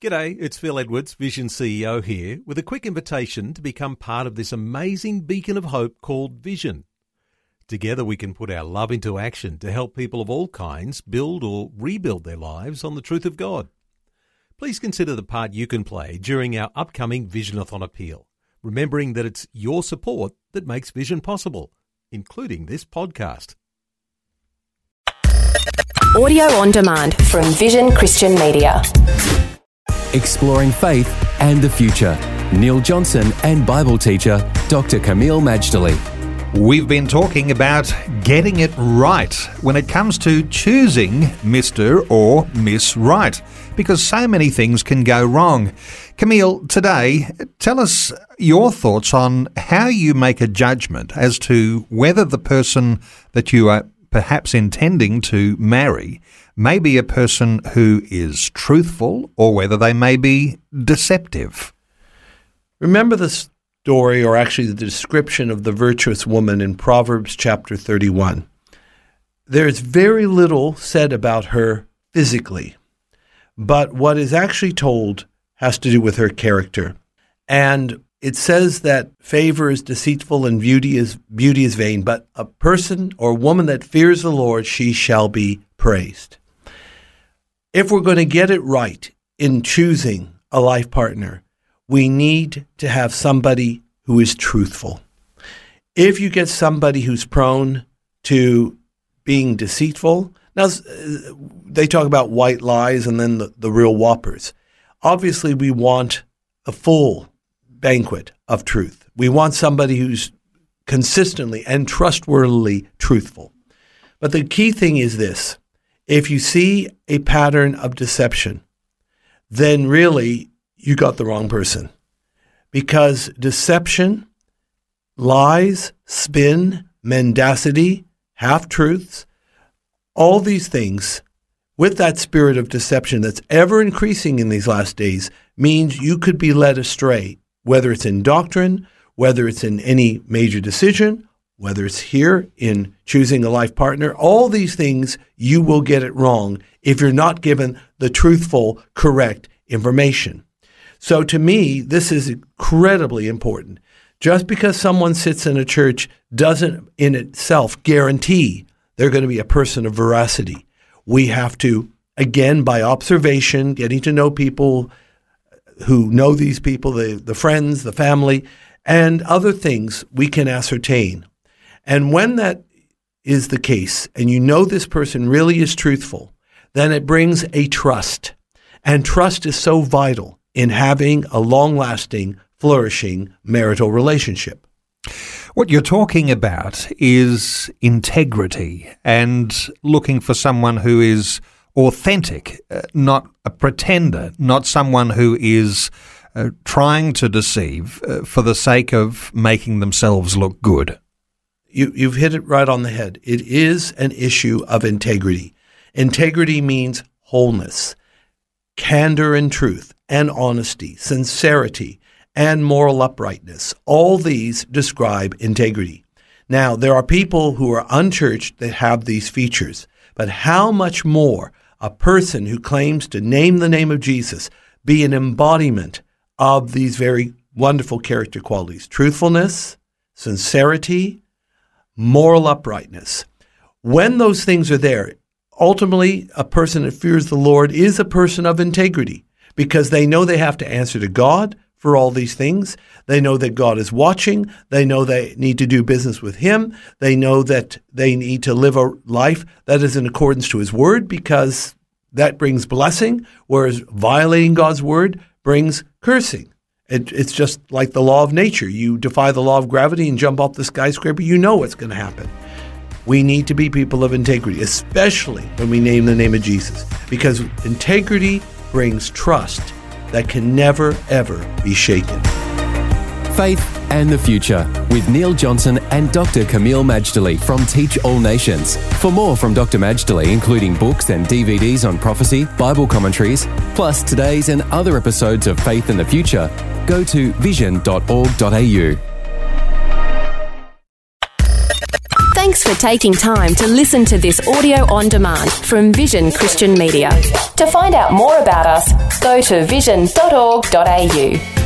G'day, it's Phil Edwards, Vision CEO here, with a quick invitation to become part of this amazing beacon of hope called Vision. Together we can put our love into action to help people of all kinds build or rebuild their lives on the truth of God. Please consider the part you can play during our upcoming Visionathon appeal, remembering that it's your support that makes Vision possible, including this podcast. Audio on demand from Vision Christian Media. Exploring faith and the future. Neil Johnson and Bible teacher Dr. Kameel Majdali. We've been talking about getting it right when it comes to choosing Mr. or Miss Right, because so many things can go wrong. Kameel, today, tell us your thoughts on how you make a judgment as to whether the person that you are perhaps intending to marry may be a person who is truthful or whether they may be deceptive. Remember the story, or actually the description of the virtuous woman in Proverbs chapter 31. There's very little said about her physically, but what is actually told has to do with her character. And it says that favor is deceitful and beauty is vain, but a person or woman that fears the Lord, she shall be praised. If we're going to get it right in choosing a life partner, we need to have somebody who is truthful. If you get somebody who's prone to being deceitful, now they talk about white lies and then the real whoppers. Obviously, we want a full banquet of truth. We want somebody who's consistently and trustworthily truthful. But the key thing is this. If you see a pattern of deception, then really you got the wrong person. Because deception, lies, spin, mendacity, half-truths, all these things with that spirit of deception that's ever increasing in these last days means you could be led astray, whether it's in doctrine, whether it's in any major decision, whether it's here in choosing a life partner. All these things, you will get it wrong if you're not given the truthful, correct information. So to me, this is incredibly important. Just because someone sits in a church doesn't in itself guarantee they're going to be a person of veracity. We have to, again, by observation, getting to know people who know these people, the friends, the family, and other things we can ascertain. And when that is the case, and you know this person really is truthful, then it brings a trust. And trust is so vital in having a long-lasting, flourishing marital relationship. What you're talking about is integrity and looking for someone who is authentic, not a pretender, not someone who is trying to deceive for the sake of making themselves look good. You've hit it right on the head. It is an issue of integrity. Integrity means wholeness, candor and truth, and honesty, sincerity, and moral uprightness. All these describe integrity. Now, there are people who are unchurched that have these features, but how much more a person who claims to name the name of Jesus be an embodiment of these very wonderful character qualities: truthfulness, sincerity, moral uprightness. When those things are there, ultimately a person that fears the Lord is a person of integrity, because they know they have to answer to God for all these things. They know that God is watching. They know they need to do business with Him. They know that they need to live a life that is in accordance to His Word, because that brings blessing, whereas violating God's Word brings cursing. It's just like the law of nature. You defy the law of gravity and jump off the skyscraper, you know what's going to happen. We need to be people of integrity, especially when we name the name of Jesus, because integrity brings trust that can never, ever be shaken. Faith and the Future with Neil Johnson and Dr. Kameel Majdali from Teach All Nations. For more from Dr. Majdali, including books and DVDs on prophecy, Bible commentaries, plus today's and other episodes of Faith and the Future, go to vision.org.au. Thanks for taking time to listen to this audio on demand from Vision Christian Media. To find out more about us, go to vision.org.au.